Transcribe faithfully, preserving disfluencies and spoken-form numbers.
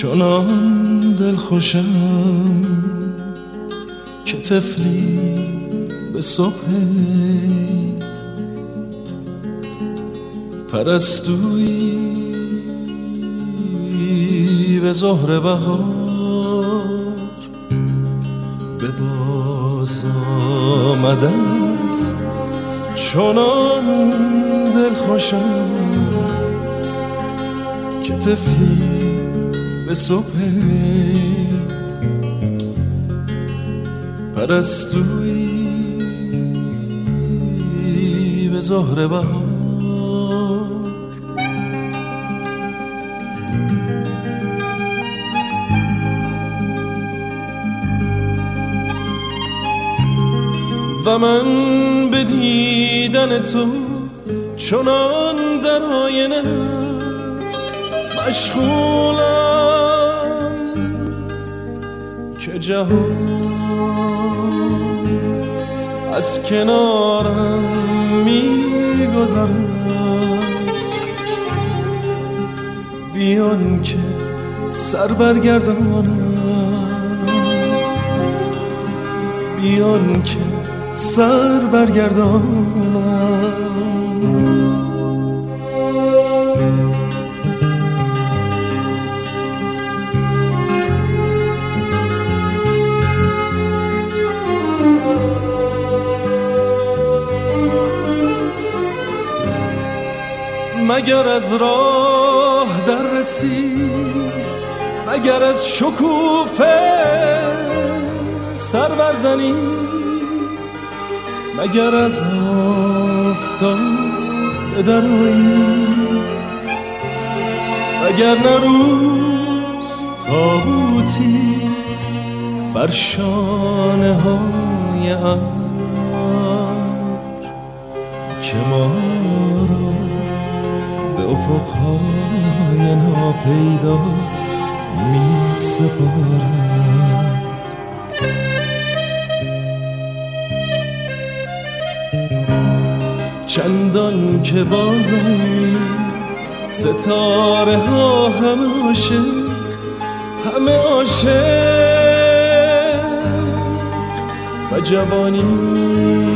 چنان دلخوشم که طفلی به صبح پرستویی به ظهر بهار به باز آمدت. چنان دلخوشم که طفلی به صبح پرستویی به ظهر بهار. و من به دیدن تو چنان در آینت مشغولم که جهان از کنارم می‌گذرد بیان که سر برگردانم، بیان که سر برگردانم. مگر از راه در رسی، مگر از شکوفه سر برزنی، مگر از آفتاب درایی، مگر نه روز تابوتیست بر شانه های ابر که ما را به افقهای ناپیدا می سپارد. چندان که بازم ستاره ها همه عاشق، همه عاشق و جوانی